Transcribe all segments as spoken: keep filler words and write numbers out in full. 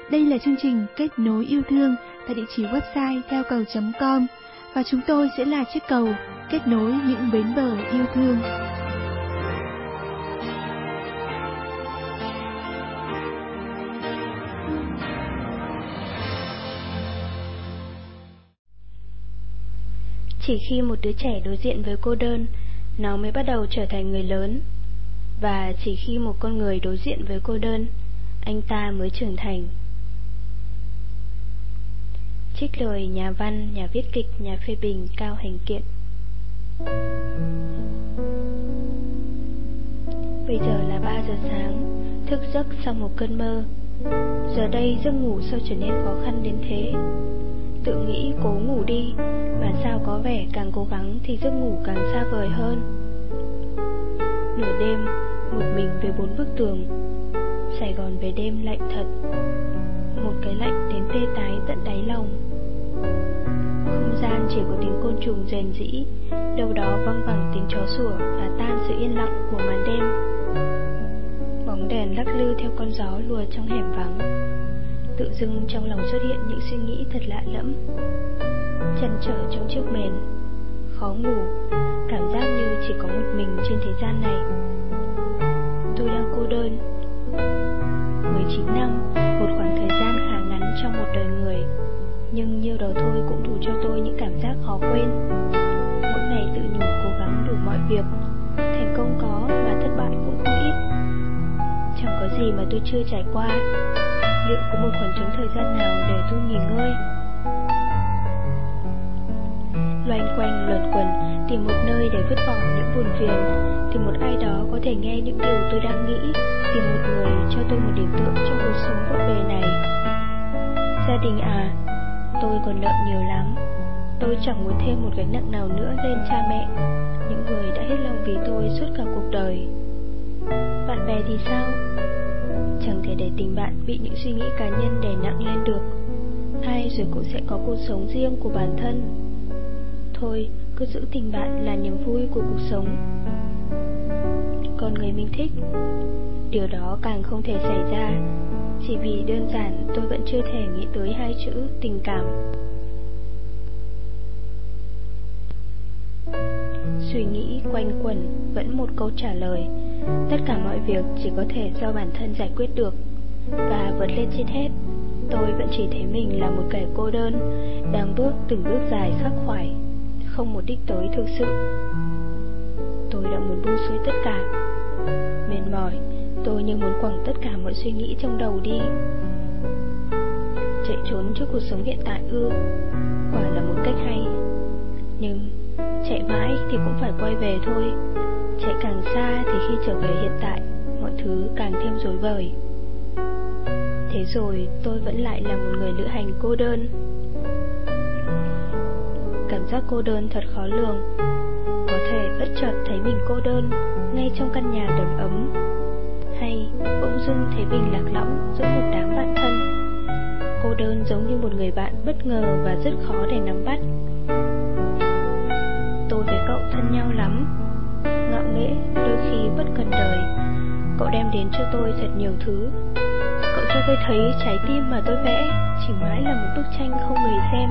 Đây là chương trình Kết nối yêu thương tại địa chỉ website theo cầu chấm com và chúng tôi sẽ là chiếc cầu kết nối những bến bờ yêu thương. Chỉ khi một đứa trẻ đối diện với cô đơn, nó mới bắt đầu trở thành người lớn. Và chỉ khi một con người đối diện với cô đơn, anh ta mới trưởng thành. Trích lời nhà văn, nhà viết kịch, nhà phê bình Cao Hành Kiện. Bây giờ là ba giờ sáng, thức giấc sau một cơn mơ. Giờ đây giấc ngủ sao trở nên khó khăn đến thế? Tự nghĩ cố ngủ đi, mà sao có vẻ càng cố gắng thì giấc ngủ càng xa vời hơn. Nửa đêm, một mình với bốn bức tường. Sài Gòn về đêm lạnh thật, một cái lạnh đến tê tái tận đáy lòng. Không gian chỉ có tiếng côn trùng rền rĩ, đâu đó văng vẳng tiếng chó sủa và tan sự yên lặng của màn đêm. Bóng đèn lắc lư theo con gió lùa trong hẻm vắng. Tự dưng trong lòng xuất hiện những suy nghĩ thật lạ lẫm. Chăn trở trong chiếc mền, khó ngủ, cảm giác như chỉ có một mình trên thế gian này. Tôi đang cô đơn. Mười chín năm, một khoảng thời gian khá ngắn trong một đời người, nhưng nhiêu đó thôi cũng đủ cho tôi những cảm giác khó quên. Mỗi ngày tự nhủ cố gắng đủ mọi việc, thành công có mà thất bại cũng không ít. Chẳng có gì mà tôi chưa trải qua. Liệu có một khoảng trống thời gian nào để tôi nghỉ ngơi? Loanh quanh luẩn quẩn tìm một nơi để vứt bỏ những buồn phiền, tìm một ai đó có thể nghe những điều tôi đang nghĩ, tìm một người cho tôi một điểm tựa trong cuộc sống bộn bề này. Gia đình à, tôi còn nợ nhiều lắm. Tôi chẳng muốn thêm một gánh nặng nào nữa lên cha mẹ, những người đã hết lòng vì tôi suốt cả cuộc đời. Bạn bè thì sao? Chẳng thể để tình bạn bị những suy nghĩ cá nhân đè nặng lên được. Ai rồi cũng sẽ có cuộc sống riêng của bản thân. Thôi, cứ giữ tình bạn là niềm vui của cuộc sống. Còn người mình thích, điều đó càng không thể xảy ra, chỉ vì đơn giản tôi vẫn chưa thể nghĩ tới hai chữ tình cảm. Suy nghĩ quanh quẩn vẫn một câu trả lời: tất cả mọi việc chỉ có thể do bản thân giải quyết được. Và vượt lên trên hết, tôi vẫn chỉ thấy mình là một kẻ cô đơn, đang bước từng bước dài khắc khoải, không một đích tới thực sự. Tôi đã muốn buông xuôi tất cả. Mệt mỏi, tôi như muốn quẳng tất cả mọi suy nghĩ trong đầu đi. Chạy trốn trước cuộc sống hiện tại ư? Quả là một cách hay. Nhưng chạy mãi thì cũng phải quay về thôi. Chạy càng xa thì khi trở về hiện tại, mọi thứ càng thêm rối bời. Thế rồi tôi vẫn lại là một người lữ hành cô đơn. Cảm giác cô đơn thật khó lường. Có thể bất chợt thấy mình cô đơn ngay trong căn nhà đầm ấm, hay bỗng dưng thấy mình lạc lõng giữa một đám bạn thân. Cô đơn giống như một người bạn bất ngờ và rất khó để nắm bắt. Tôi với cậu thân nhau lắm, ngạo nghễ đôi khi bất cần đời. Cậu đem đến cho tôi thật nhiều thứ. Cậu cho tôi thấy trái tim mà tôi vẽ chỉ mãi là một bức tranh không người xem.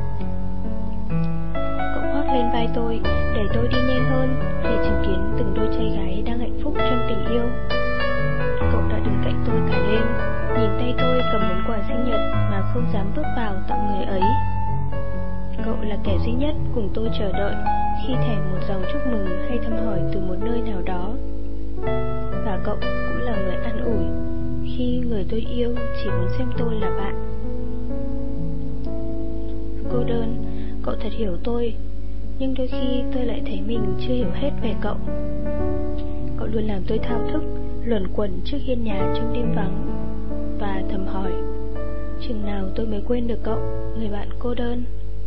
Cậu khoác lên vai tôi để tôi đi nhanh hơn khi chứng kiến từng đôi trai gái đang hạnh phúc trong tình yêu. Cậu đã đứng cạnh tôi cả đêm, nhìn tay tôi cầm món quà sinh nhật mà không dám bước vào tặng người ấy. Cậu là kẻ duy nhất cùng tôi chờ đợi khi thèm một dòng chúc mừng hay thăm hỏi từ một nơi nào đó. Và cậu cũng là người an ủi khi người tôi yêu chỉ muốn xem tôi là bạn. Cô đơn, cậu thật hiểu tôi, nhưng đôi khi tôi lại thấy mình chưa hiểu hết về cậu. Cậu luôn làm tôi thao thức, luẩn quẩn trước hiên nhà trong đêm vắng, và thầm hỏi, chừng nào tôi mới quên được cậu, người bạn cô đơn.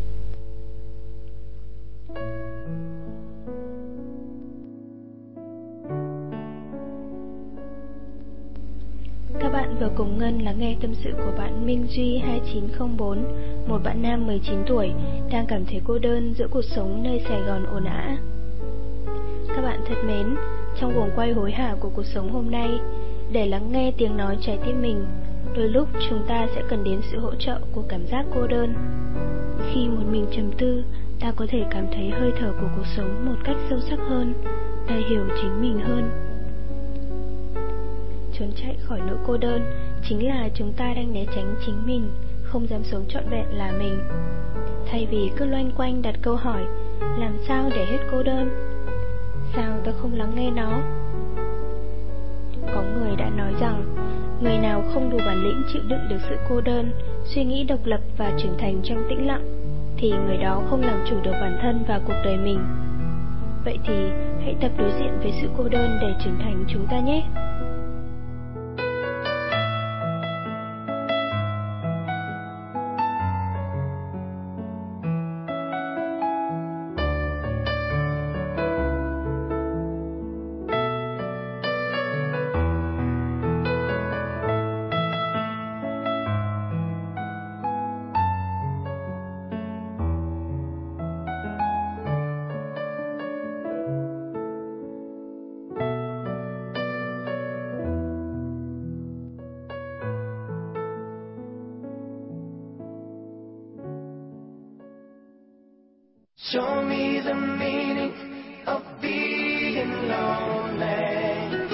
Các bạn vừa cùng Ngân lắng nghe tâm sự của bạn Minh Duy hai chín không bốn, một bạn nam mười chín tuổi đang cảm thấy cô đơn giữa cuộc sống nơi Sài Gòn ồn ào. Các bạn thật mến, trong guồng quay hối hả của cuộc sống hôm nay, để lắng nghe tiếng nói trái tim mình, Đôi lúc chúng ta sẽ cần đến sự hỗ trợ của cảm giác cô đơn. Khi một mình trầm tư, ta có thể cảm thấy hơi thở của cuộc sống một cách sâu sắc hơn, ta hiểu chính mình hơn. Trốn chạy khỏi nỗi cô đơn chính là chúng ta đang né tránh chính mình, không dám sống trọn vẹn là mình. Thay vì cứ loanh quanh đặt câu hỏi, làm sao để hết cô đơn? Sao ta không lắng nghe nó? Có người đã nói rằng, người nào không đủ bản lĩnh chịu đựng được sự cô đơn, suy nghĩ độc lập và trưởng thành trong tĩnh lặng, thì người đó không làm chủ được bản thân và cuộc đời mình. Vậy thì hãy tập đối diện với sự cô đơn để trưởng thành chúng ta nhé. Show me the meaning of being lonely.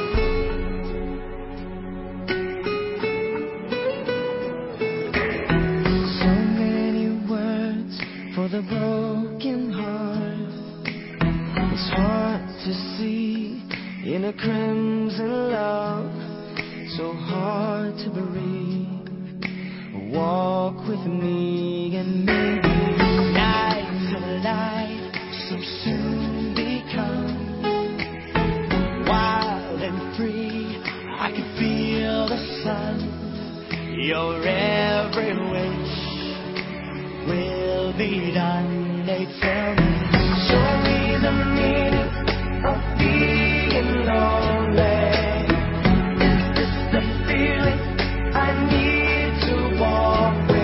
So many words for the broken heart. It's hard to see in a crimson love, so hard to breathe. Walk with me and maybe life so soon become wild and free. I can feel the sun. Your every wish will be done. They tell me, show me the meaning of being lonely. Is this the feeling I need to walk with?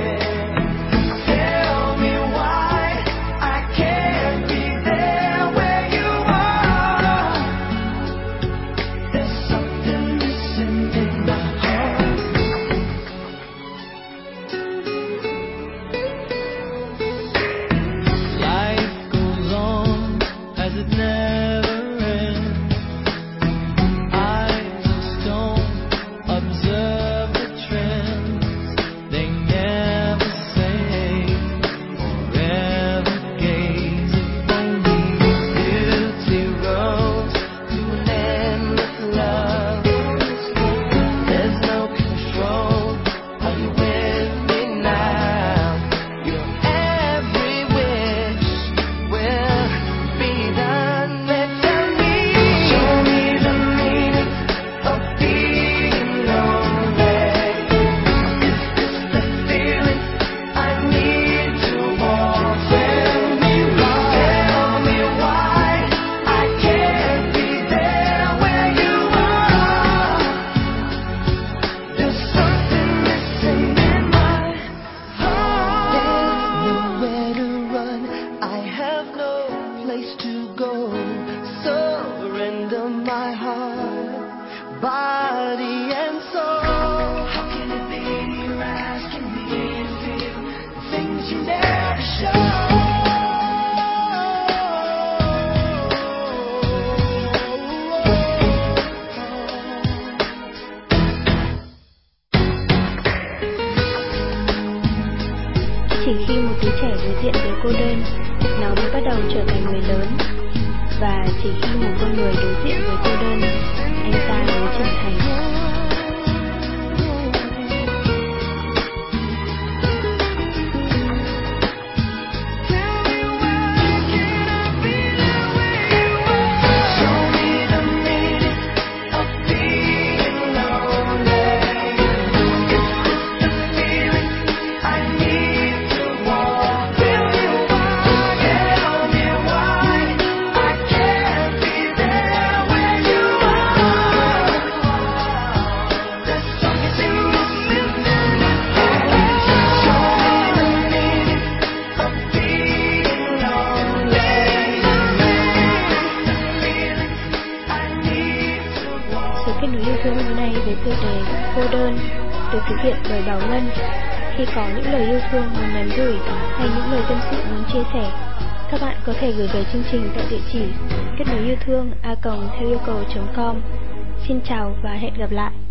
Chỉ khi một đứa trẻ đối diện với cô đơn, nó mới bắt đầu trở thành người lớn. Và chỉ khi một con người đối diện với cô đơn, anh ta mới trưởng thành. Kết nối yêu thương hôm nay với tiêu đề cô đơn được thực hiện bởi Bảo Ngân. Khi có những lời yêu thương muốn nhắn gửi hay những lời tâm sự muốn chia sẻ, các bạn có thể gửi về chương trình tại địa chỉ kết nối yêu thương a còng theo yêu cầu chấm com. Xin chào và hẹn gặp lại.